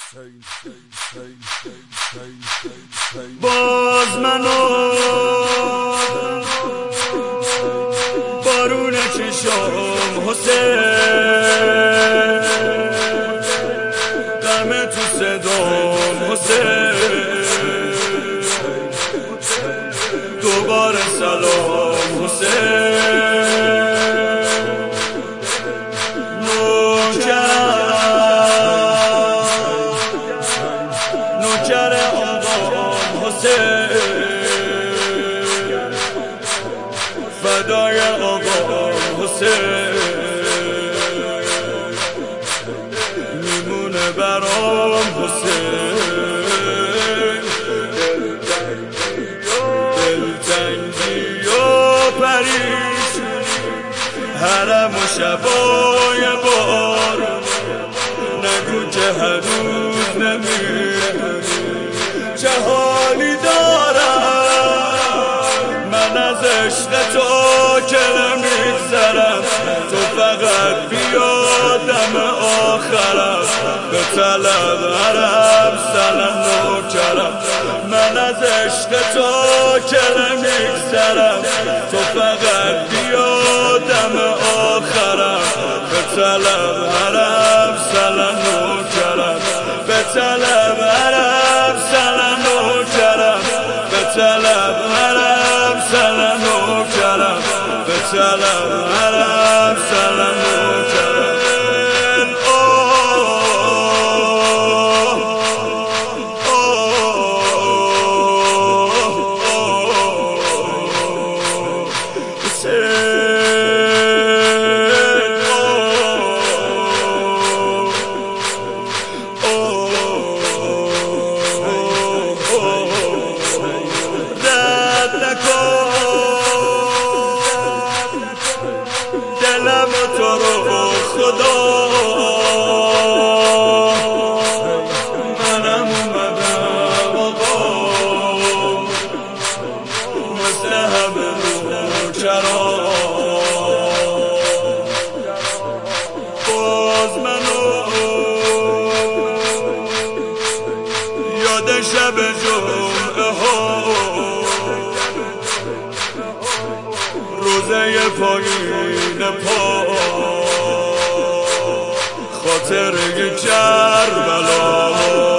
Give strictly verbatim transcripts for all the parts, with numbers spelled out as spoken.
باز منو بارون چشم حسین، غم تو صدام حسین، دوباره سلام حسین. نوکر آقام حسین، فدای آقام حسین، میمونه برام حسین. دلتنگی و پریشونی حرم و شبای بارون، نگو که هنوز نمیدونی چه حالی دارم. من از عشق تو که نمیگذرم، تو فقط بیا دم آخرم، به طلب حرم سلام نوکرم. من از عشق تو که نمیگذرم، تو فقط بیا دم آخرم، به طلب حرم سلام نوکرم، به طلب حرم سلام نوکرم، به طلب حرم سلام نوکرم، به طلب حرم سلام نوکرم. دلم تو رو خدا، منم اومدم آقا، مثل همه نوکران. باز منو یاد شب جمعه ها، روزه پایین پا، خاطره کربلا.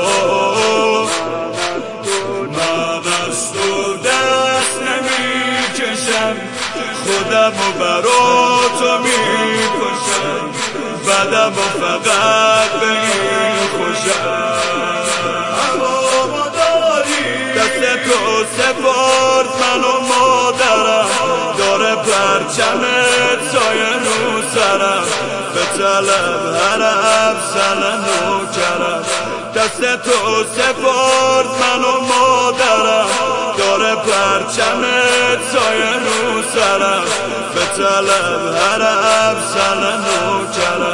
من دست و دست نمی کشم، خودم و برا تو می کشم، بدم و فقط به این خوشم. اما داری دست تو سپارد من و مادرم، داره پرچمت سایه رو سرم، به طلب حرم سلام نوکرم. دست تو سپارد من و مادرم، داره پرچمت سایه رو سرم، به طلب حرم سلام نوکرم.